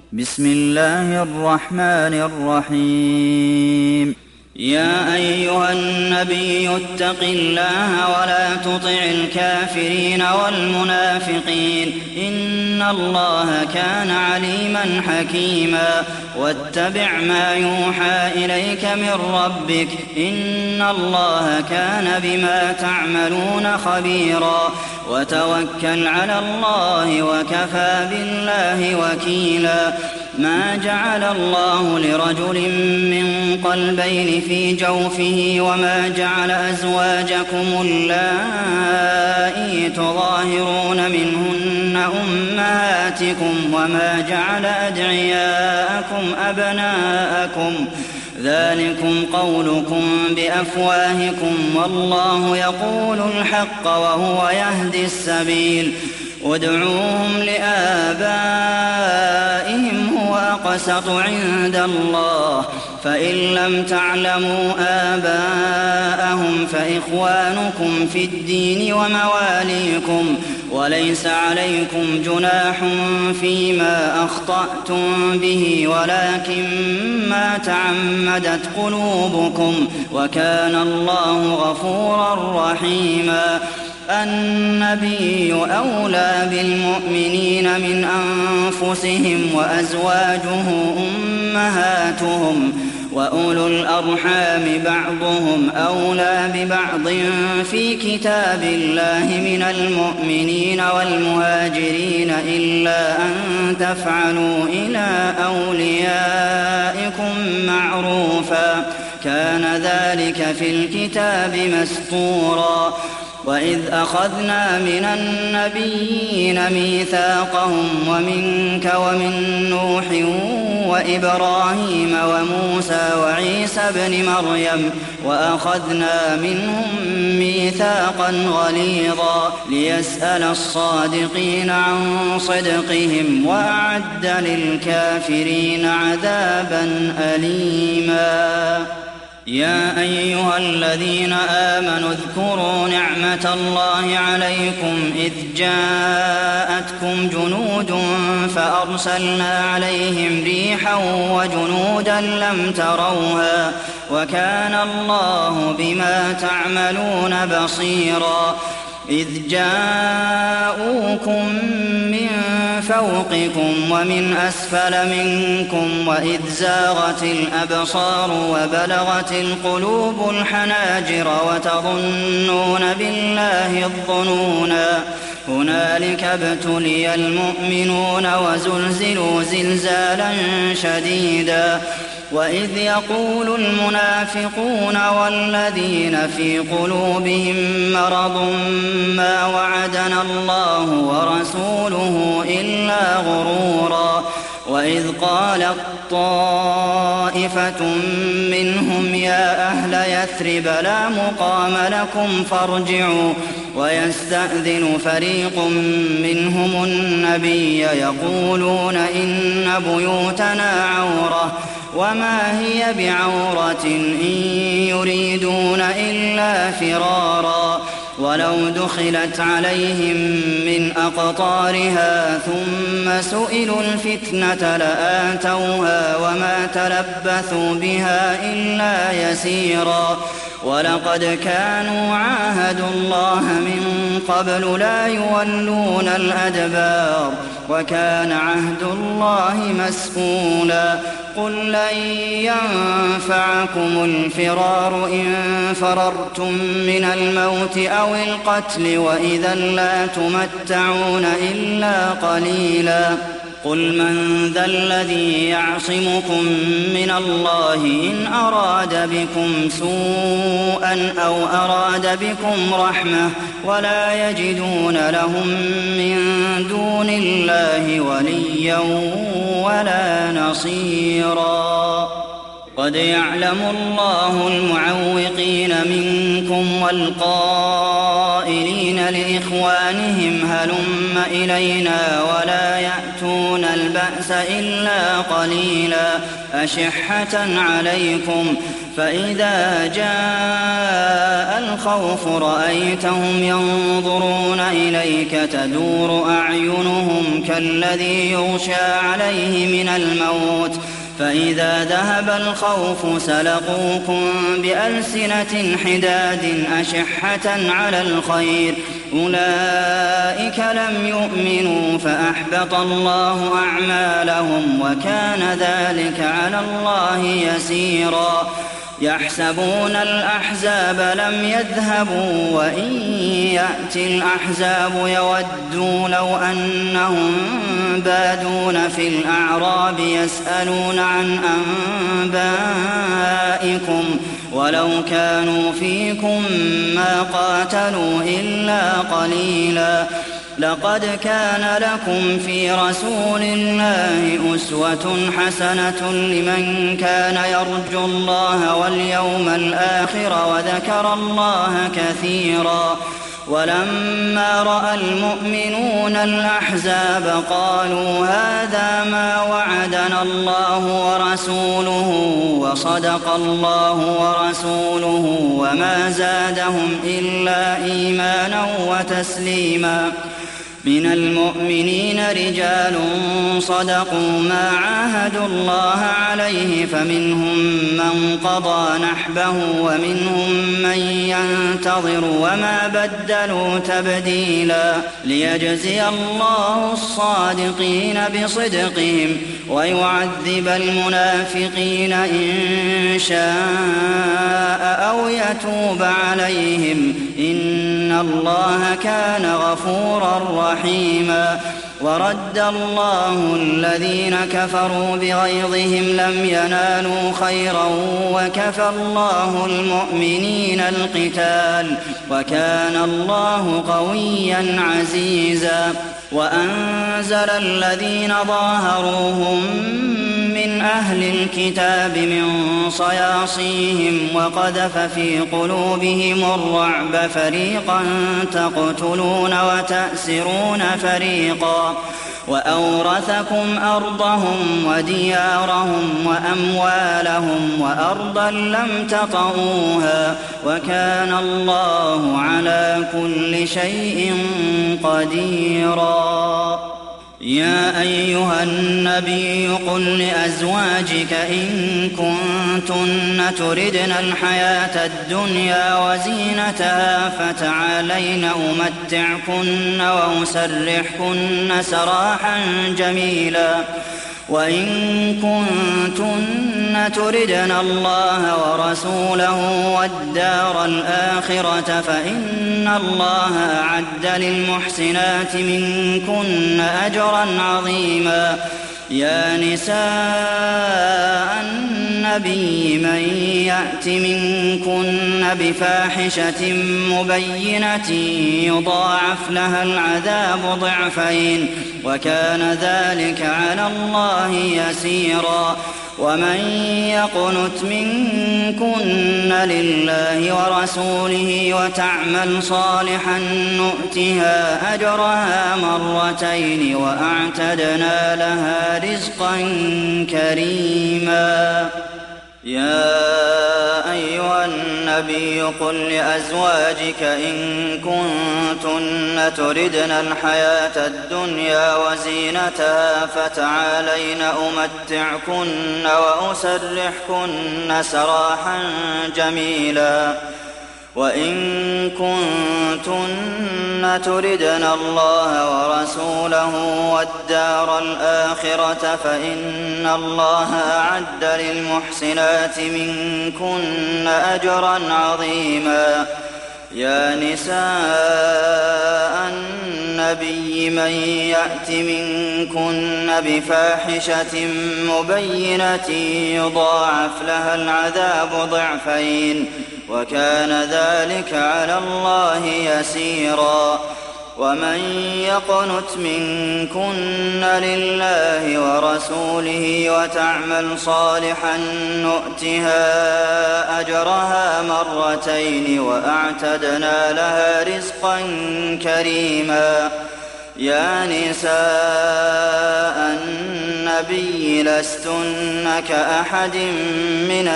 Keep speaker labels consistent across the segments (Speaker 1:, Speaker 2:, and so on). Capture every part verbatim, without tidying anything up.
Speaker 1: بسم الله الرحمن الرحيم. يا أيها النبي اتق الله ولا تطع الكافرين والمنافقين إن الله كان عليما حكيما واتبع ما يوحى إليك من ربك إن الله كان بما تعملون خبيرا وتوكل على الله وكفى بالله وكيلا ما جعل الله لرجل من قلبين في جوفه وما جعل أزواجكم اللائي تظاهرون منهن أمهاتكم وما جعل أدعياءكم أبناءكم ذلكم قولكم بأفواهكم والله يقول الحق وهو يهدي السبيل ادعوهم لآبائهم هو أقسط عند الله فإن لم تعلموا آباءهم فإخوانكم في الدين ومواليكم وليس عليكم جناح فيما أخطأتم به ولكن ما تعمدت قلوبكم وكان الله غفورا رحيما النبي أولى بالمؤمنين من أنفسهم وأزواجه أمهاتهم وأولو الأرحام بعضهم أولى ببعض في كتاب الله من المؤمنين والمهاجرين إلا أن تفعلوا إلى أوليائكم معروفا كان ذلك في الكتاب مسطورا وإذ أخذنا من النبيين ميثاقهم ومنك ومن نوح وإبراهيم وموسى وعيسى ابن مريم وأخذنا منهم ميثاقا غليظا ليسأل الصادقين عن صدقهم وأعد للكافرين عذابا أليما يا أيها الذين آمنوا اذكروا نعمة الله عليكم إذ جاءتكم جنود فأرسلنا عليهم ريحا وجنودا لم تروها وكان الله بما تعملون بصيرا إذ جاءوكم من فوقكم ومن أسفل منكم وإذ زاغت الأبصار وبلغت القلوب الحناجر وتظنون بالله الظنونا هنالك ابتلي المؤمنون وزلزلوا زلزالا شديدا وإذ يقول المنافقون والذين في قلوبهم مرض ما وعدنا الله ورسوله إلا غرورا وإذ قالت طائفة منهم يا أهل يثرب لا مقام لكم فارجعوا ويستأذن فريق منهم النبي يقولون إن بيوتنا عورة وما هي بعورة إن يريدون إلا فرارا ولو دخلت عليهم من أقطارها ثم سئلوا الفتنة لآتوها وما تلبثوا بها إلا يسيرا ولقد كانوا عاهدوا الله من قبل لا يولون الأدبار وكان عهد الله مسئولا قل لن ينفعكم الفرار إن فررتم من الموت أو القتل وإذا لا تمتعون إلا قليلا قل من ذا الذي يعصمكم من الله إن أراد بكم سوءا أو أراد بكم رحمة ولا يجدون لهم من دون الله وليا ولا نصيرا قد يعلم الله المعوقين منكم والقائلين لإخوانهم هلم إلينا ولا يأتون يأتون البأس إلا قليلا أشحة عليكم فإذا جاء الخوف رأيتهم ينظرون إليك تدور أعينهم كالذي يغشى عليه من الموت فإذا ذهب الخوف سلقوكم بألسنة حداد أشحة على الخير أولئك لم يؤمنوا فأحبط الله أعمالهم وكان ذلك على الله يسيرا يحسبون الأحزاب لم يذهبوا وإن يأتي الأحزاب يودوا لو أنهم بادون في الأعراب يسألون عن أنبائكم ولو كانوا فيكم ما قاتلوا إلا قليلا لقد كان لكم في رسول الله أسوة حسنة لمن كان يرجو الله واليوم الآخر وذكر الله كثيرا ولما رأى المؤمنون الأحزاب قالوا هذا ما وعدنا الله ورسوله وصدق الله ورسوله وما زادهم إلا إيمانا وتسليما من المؤمنين رجال صدقوا ما عاهدوا الله عليه فمنهم من قضى نحبه ومنهم من ينتظر وما بدلوا تبديلا ليجزي الله الصادقين بصدقهم ويعذب المنافقين إن شاء أو يتوب عليهم إن الله كان غفورا رحيما ورد الله الذين كفروا بغيظهم لم ينالوا خيرا وكفى الله المؤمنين القتال وكان الله قويا عزيزا وأنزل الذين ظاهروهم من أهل الكتاب من صياصيهم وقذف في قلوبهم الرعب فريقا تقتلون وتأسرون فريقا وأورثكم أرضهم وديارهم وأموالهم وأرضا لم تطئوها وكان الله على كل شيء قديرا يا أيها النبي قل لأزواجك إن كنتن تردن الحياة الدنيا وزينتها فتعالين أمتعكن وأسرحكن سراحا جميلا وإن كنتن تردن الله ورسوله والدار الآخرة فإن الله أعد للمحسنات منكن أجرا عظيما يا نساء النبي من يأت منكن بفاحشة مبينة يضاعف لها العذاب ضعفين وكان ذلك على الله يسيرا ومن يقنت منكن لله ورسوله وتعمل صالحا نؤتها أجرها مرتين وأعتدنا لها رزقا كريما يا أيها النبي قل لأزواجك إن كنتن تردن الحياة الدنيا وزينتها فتعالين أمتعكن وأسرحكن سراحا جميلا وإن كنتن تردن الله ورسوله والدار الآخرة فإن الله أعد للمحسنات منكن أجرا عظيما يا نساء النبي من يأت منكن بفاحشة مبينة يضاعف لها العذاب ضعفين وكان ذلك على الله يسيرا ومن يقنت منكن لله ورسوله وتعمل صالحا نؤتها أجرها مرتين وأعتدنا لها رزقا كريما يا نساء النبي لستن كأحد من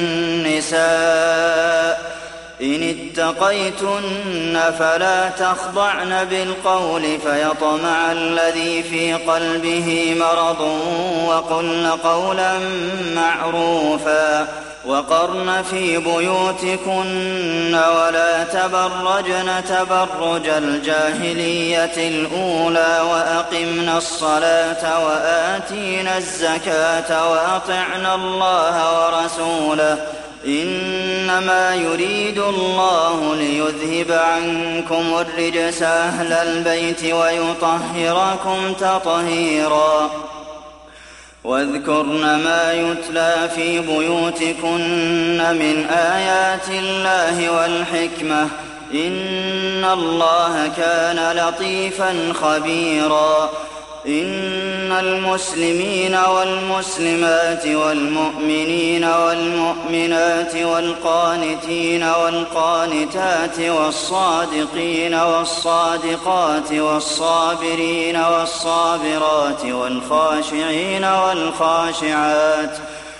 Speaker 1: النساء إن اتقيتن فلا تخضعن بالقول فيطمع الذي في قلبه مرض وقلن قولا معروفا وقرن في بيوتكن ولا تبرجن تبرج الجاهلية الأولى وأقمن الصلاة وآتينا الزكاة وأطعن الله ورسوله إنما يريد الله ليذهب عنكم الرجس أهل البيت ويطهركم تطهيرا واذكرن ما يتلى في بيوتكن من آيات الله والحكمة إن الله كان لطيفا خبيرا إن المسلمين والمسلمات والمؤمنين والمؤمنات والقانتين والقانتات والصادقين والصادقات والصابرين والصابرات والخاشعين والخاشعات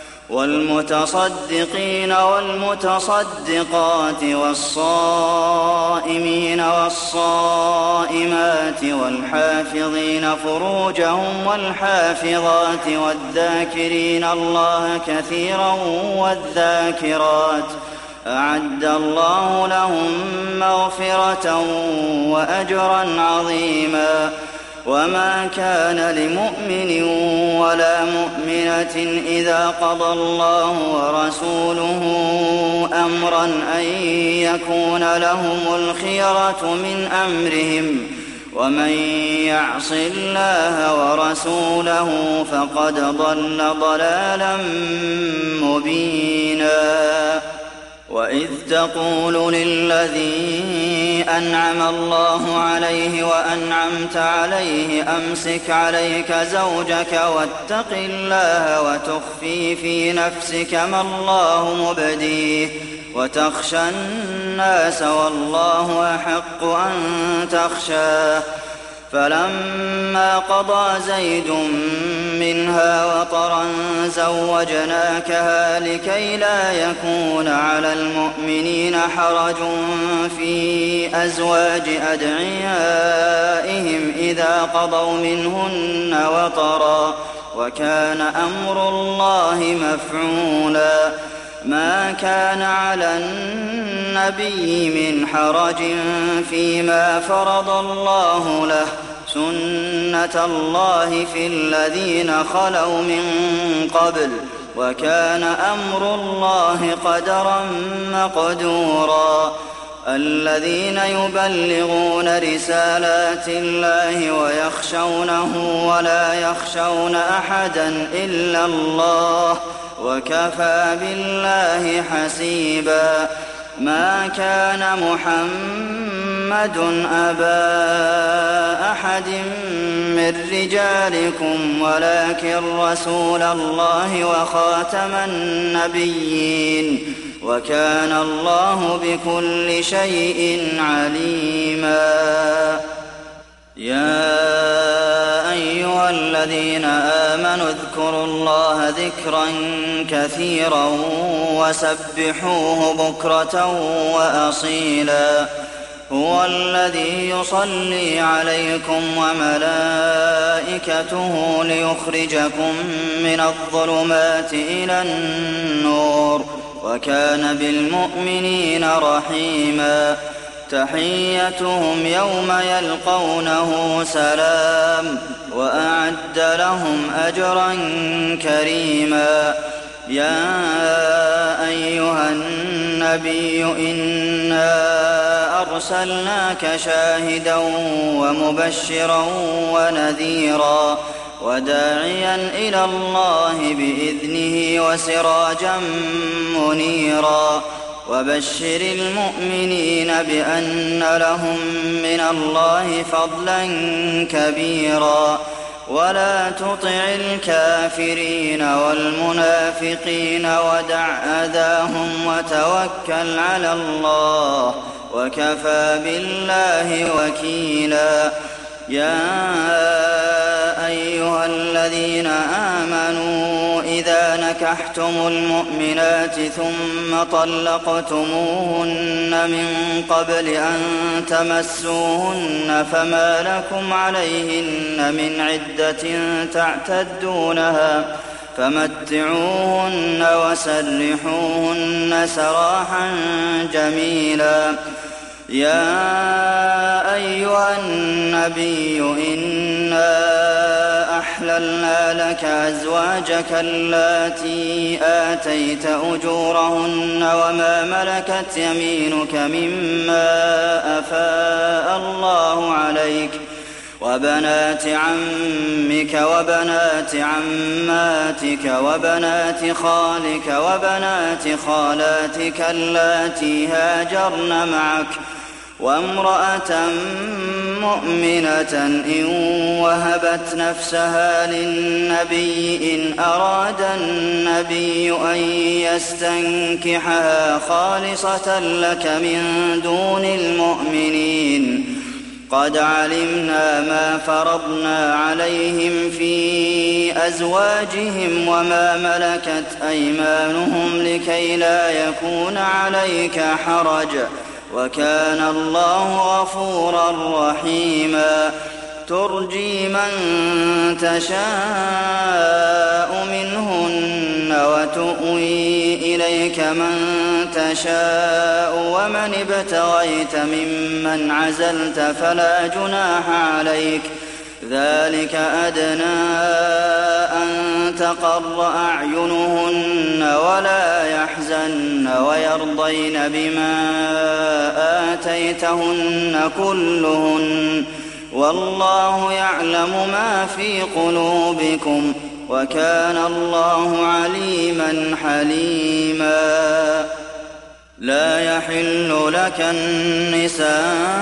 Speaker 1: والمتصدقين والمتصدقات والصائمين والصائمات والحافظين فروجهم والحافظات والذاكرين الله كثيرا والذاكرات أعد الله لهم مغفرة وأجرا عظيما وما كان لمؤمن ولا مؤمنة إذا قضى الله ورسوله أمرا أن يكون لهم الخيرة من أمرهم ومن يعص الله ورسوله فقد ضل ضلالا مبينا وإذ تقول للذي أنعم الله عليه وأنعمت عليه أمسك عليك زوجك واتق الله وتخفي في نفسك ما الله مبديه وتخشى الناس والله أحق أن تخشاه فلما قضى زيد منها وطرا زوجناكها لكي لا يكون على المؤمنين حرج في أزواج أدعيائهم إذا قضوا منهن وطرا وكان أمر الله مفعولا ما كان على النبي من حرج فيما فرض الله له سنة الله في الذين خلوا من قبل وكان أمر الله قدرا مقدورا الذين يبلغون رسالات الله ويخشونه ولا يخشون أحدا إلا الله وكفى بالله حسيبا ما كان محمد أبا أحد من رجالكم ولكن رسول الله وخاتم النبيين وكان الله بكل شيء عليما يا أيها الذين آمنوا اذكروا الله ذكرا كثيرا وسبحوه بكرة وأصيلا هو الذي يصلي عليكم وملائكته ليخرجكم من الظلمات إلى النور وكان بالمؤمنين رحيما تحيتهم يوم يلقونه سلام وأعد لهم أجرا كريما يا أيها النبي إنا أرسلناك شاهدا ومبشرا ونذيرا وداعيا إلى الله بإذنه وسراجا منيرا وبشر المؤمنين بأن لهم من الله فضلا كبيرا ولا تطع الكافرين والمنافقين ودع أذاهم وتوكل على الله وكفى بالله وكيلا يا أيها الذين آمنوا إذا نكحتم المؤمنات ثم طلقتموهن من قبل أن تمسوهن فما لكم عليهن من عدة تعتدونها فمتعوهن وسرحوهن سراحا جميلا. يا أيها النبي إنا أحللنا لك أزواجك اللاتي آتيت أجورهن وما ملكت يمينك مما أفاء الله عليك وبنات عمك وبنات عماتك وبنات خالك وبنات خالاتك اللاتي هاجرن معك وامرأة مؤمنة إن وهبت نفسها للنبي إن أراد النبي أن يستنكحها خالصة لك من دون المؤمنين. قد علمنا ما فرضنا عليهم في أزواجهم وما ملكت أيمانهم لكي لا يكون عليك حرج وكان الله غفورا رحيما. ترجي من تشاء منهن وتؤوي إليك من تشاء ومن ابتغيت ممن عزلت فلا جناح عليك ذلك أدنى أن تقر أعينهن ولا يحزن ويرضين بما آتيتهن كلهن والله يعلم ما في قلوبكم وكان الله عليما حليما. لا يحل لك النساء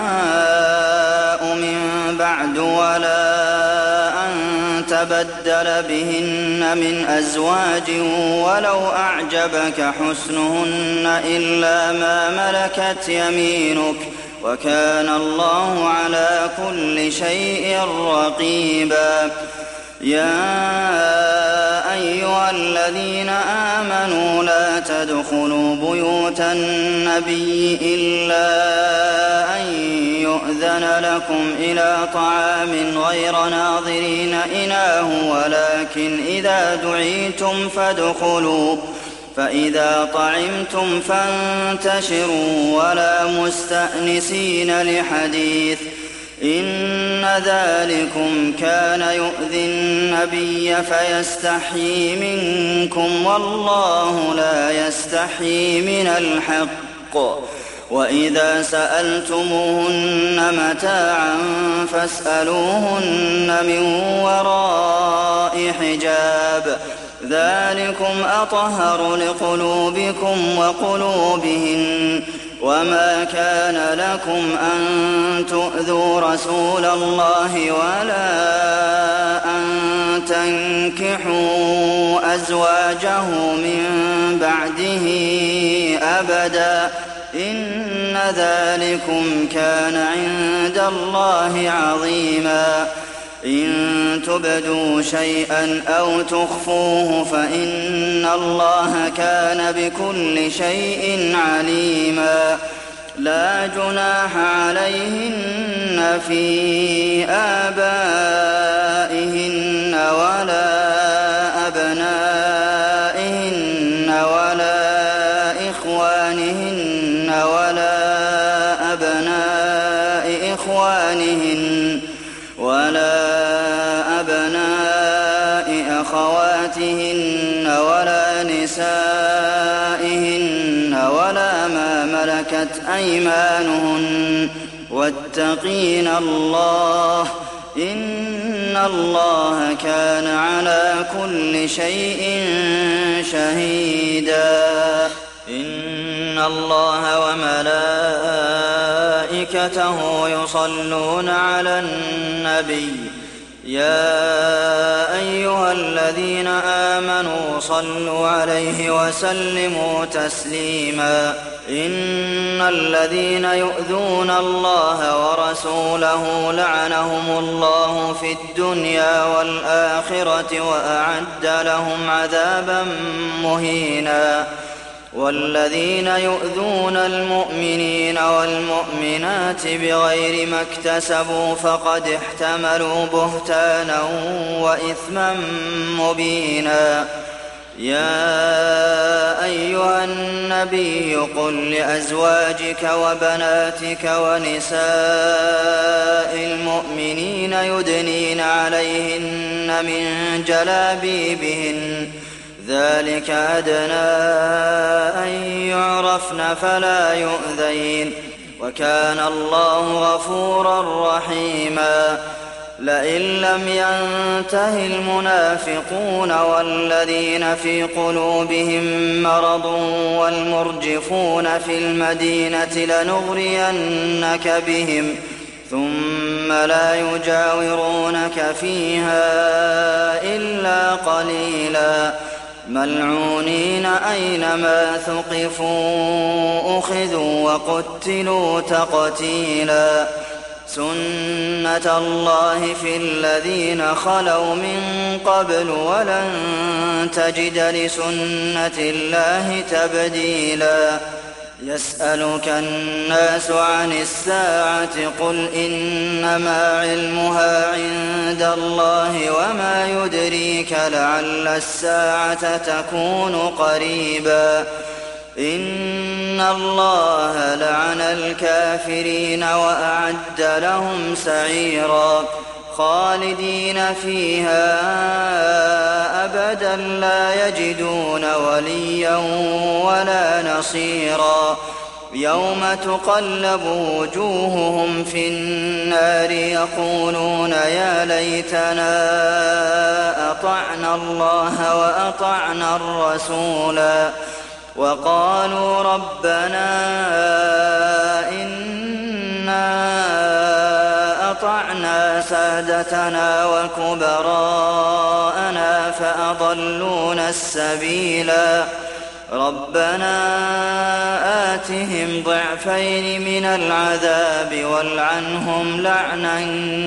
Speaker 1: من بعد ولا أن تبدل بهن من أزواج ولو أعجبك حسنهن إلا ما ملكت يمينك وكان الله على كل شيء رقيبا. يا أيها الذين آمنوا لا تدخلوا بيوت النبي إلا أن يؤذن لكم إلى طعام غير ناظرين إناه ولكن إذا دعيتم فادخلوا فإذا طعمتم فانتشروا ولا مستأنسين لحديث إن ذلكم كان يؤذي النبي فيستحيي منكم والله لا يستحيي من الحق. وإذا سألتموهن متاعا فاسألوهن من وراء حجاب ذلكم أطهر لقلوبكم وقلوبهن. وما كان لكم أن تؤذوا رسول الله ولا أن تنكحوا أزواجه من بعده أبدا إن ذلكم كان عند الله عظيما. إن تبدوا شيئا أو تخفوه فإن الله كان بكل شيء عليما. لا جناح عليهن في آبائهن ولا أبنائهن ولا إخوانهن ولا أبناء إخوانهن ولا أبناء أخواتهن ولا نسائهن ولا ما ملكت أيمانهن واتقين الله إن الله كان على كل شيء شهيدا. إن الله وملائكته يصلون على النبي يا أيها الذين آمنوا صلوا عليه وسلموا تسليما إن الذين يؤذون الله ورسوله لعنهم الله في الدنيا والآخرة وأعد لهم عذابا مهينا والذين يؤذون المؤمنين والمؤمنات بغير ما اكتسبوا فقد احتملوا بهتانا وإثما مبينا يا أيها النبي قل لأزواجك وبناتك ونساء المؤمنين يدنين عليهن من جلابيبهن ذلك أدنى أن يعرفن فلا يؤذين وكان الله غفورا رحيما لئن لم ينته المنافقون والذين في قلوبهم مرض والمرجفون في المدينة لنغرينك بهم ثم لا يجاورونك فيها إلا قليلا ملعونين أينما ثقفوا أخذوا وقتلوا تقتيلا سنة الله في الذين خلوا من قبل ولن تجد لسنة الله تبديلا يسألك الناس عن الساعة قل إنما علمها عند الله وما يدريك لعل الساعة تكون قريبا إن الله لعن الكافرين وأعد لهم سعيرا خالدين فيها أبدا لا يجدون وليا ولا نصيرا يوم تقلب وجوههم في النار يقولون يا ليتنا أطعنا الله وأطعنا الرسولا وقالوا ربنا إنا أطعنا سادتنا وكبراءنا فأضلونا السبيلا ربنا آتهم ضعفين من العذاب والعنهم لعنا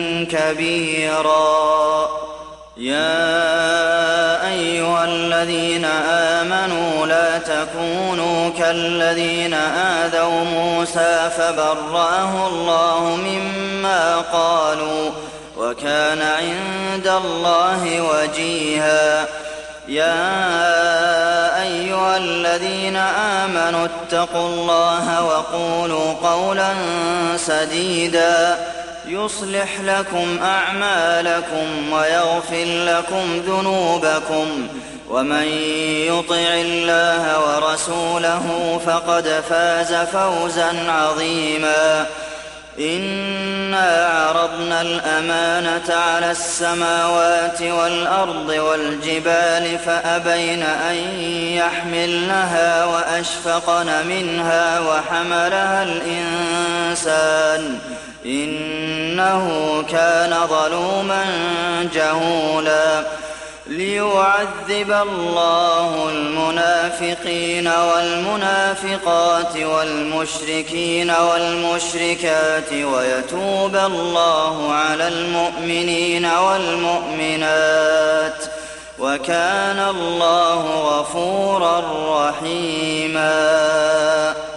Speaker 1: كبيرا يا أيها الذين آمنوا لا تكونوا كالذين آذوا موسى فبرأه الله مما قالوا وكان عند الله وجيها يا أيها الذين آمنوا اتقوا الله وقولوا قولا سديدا يصلح لكم أعمالكم ويغفر لكم ذنوبكم ومن يطع الله ورسوله فقد فاز فوزا عظيما إنا عرضنا الأمانة على السماوات والأرض والجبال فأبين أن يحملنها وأشفقن منها وحملها الإنسان إنه كان ظلوما جهولا ليعذب الله المنافقين والمنافقات والمشركين والمشركات ويتوب الله على المؤمنين والمؤمنات وكان الله غفورا رحيما